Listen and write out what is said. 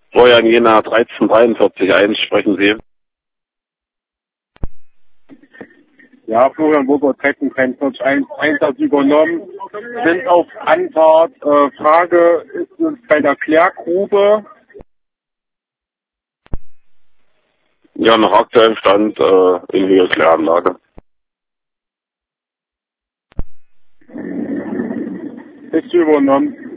Florian Jena 1343 sprechen Sie. Ja, Florian Burger 1343 Einsatz übernommen. Sind auf Anfahrt. Frage, ist es bei der Klärgrube? Ja, nach aktuellem Stand in der Kläranlage. Ist übernommen.